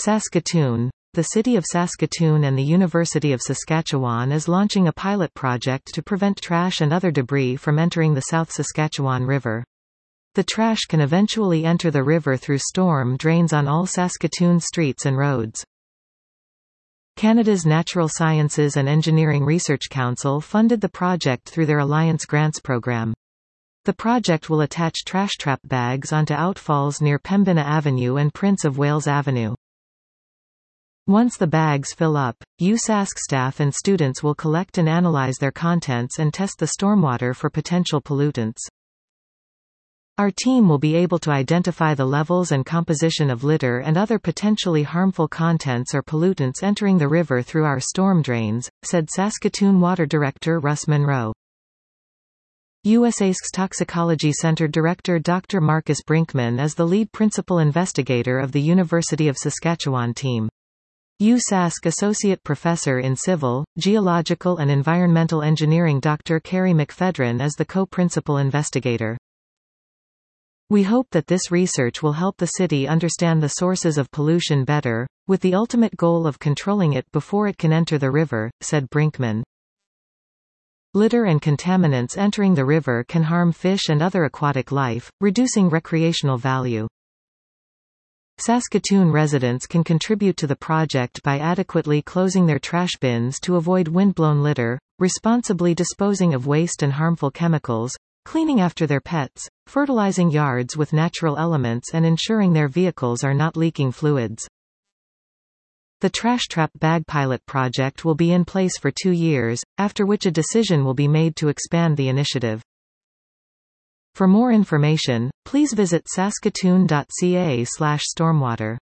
Saskatoon. The City of Saskatoon and the University of Saskatchewan is launching a pilot project to prevent trash and other debris from entering the South Saskatchewan River. The trash can eventually enter the river through storm drains on all Saskatoon streets and roads. Canada's Natural Sciences and Engineering Research Council funded the project through their Alliance Grants program. The project will attach trash trap bags onto outfalls near Pembina Avenue and Prince of Wales Avenue. Once the bags fill up, USask staff and students will collect and analyze their contents and test the stormwater for potential pollutants. Our team will be able to identify the levels and composition of litter and other potentially harmful contents or pollutants entering the river through our storm drains, said Saskatoon Water Director Russ Monroe. USask's Toxicology Center Director Dr. Marcus Brinkman is the lead principal investigator of the University of Saskatchewan team. USask Associate Professor in Civil, Geological and Environmental Engineering Dr. Carrie McFedrin is the co-principal investigator. We hope that this research will help the city understand the sources of pollution better, with the ultimate goal of controlling it before it can enter the river, said Brinkman. Litter and contaminants entering the river can harm fish and other aquatic life, reducing recreational value. Saskatoon residents can contribute to the project by adequately closing their trash bins to avoid windblown litter, responsibly disposing of waste and harmful chemicals, cleaning after their pets, fertilizing yards with natural elements and ensuring their vehicles are not leaking fluids. The Trash Trap Bag Pilot project will be in place for 2 years, after which a decision will be made to expand the initiative. For more information, please visit saskatoon.ca/stormwater.